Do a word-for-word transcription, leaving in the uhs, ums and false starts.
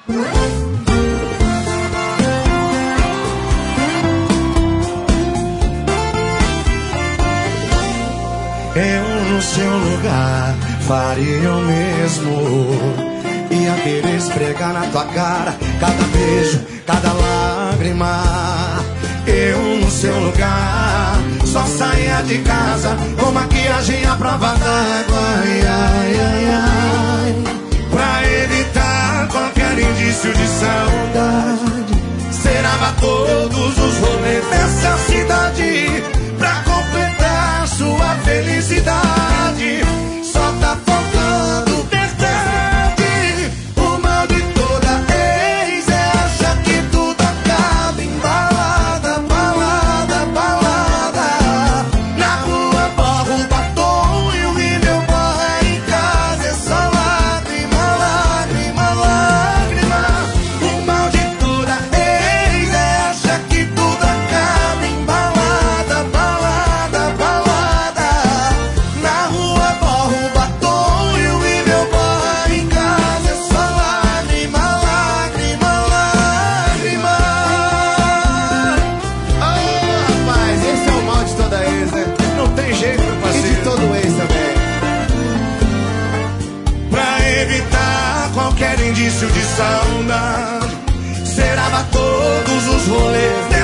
Eu no seu lugar faria o mesmo. Ia querer esfregar na tua cara cada beijo, cada lágrima. Eu no seu lugar só saía de casa com maquiagem à prova d'água. Ai, ai, ai, ai. Pra evitar qualquer indício de saudade, zerava todos os rolês dessa cidade pra completar sua felicidade. Só tá faltando verdade. O mal de toda ex é achar que tudo acaba em balada, balada, balada. Na rua borra o batom e o rímel borra em casa. É só lágrima, lágrima, lágrima. O mal de toda ex é achar que tudo acaba em balada, balada, balada. Na rua borra o batom e o rímel borra em casa. É só lágrima, lágrima, lágrima. Ah, rapaz, esse é o mal de toda ex, né? Não tem jeito, meu parceiro. E de todo ex também. Pra evitar qualquer indício de saudade, zerava todos os rolês